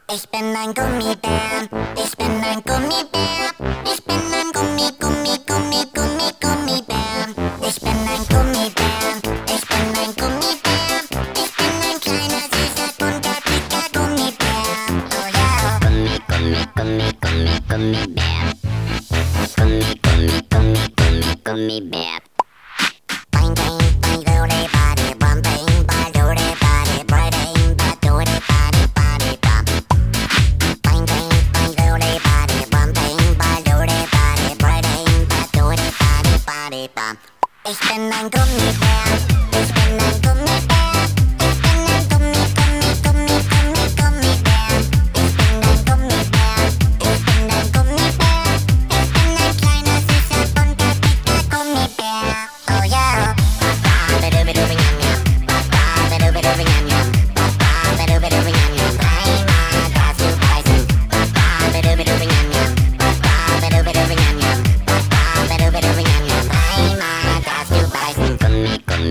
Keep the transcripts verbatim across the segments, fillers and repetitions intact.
Ich bin ein Gummibär, ich bin ein Gummibär, ich bin ein Gummi, Gummi, Gummi, Gummi, Gummibär. Ich bin ein Gummibär, ich bin ein Gummibär, ich bin ein kleiner, süßer, bunter, dicker Gummibär. Oh ja. Gummi, Gummi, Gummi, Gummi, Gummibär. Gummi, Gummi, Gummi, Gummi, Gummibär. Bang, bang, bang, doody, body, bum, bang, bang, doody, body, bang, bang, doody, body, body, bum. Bang, bang, bang, doody, body, bum, bang, bang, doody, body, bang, bang, doody, body, body, bum. Ich bin ein Gummibär, ich bin ein Gummibär, ich bin ein Gummi, Gummi, Gummi, Gummi, Gummibär. Ich bin ein Gummibär, ich bin ein Gummibär, ich bin ein kleiner, süßer, bunter, dicker Gummibär. Oh ja.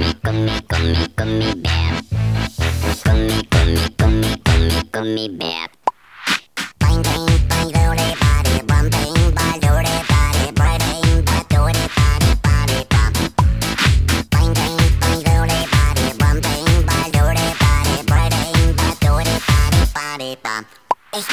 Gummibär. Gummi, Gummi, Gummi, Gummi, Gummibär.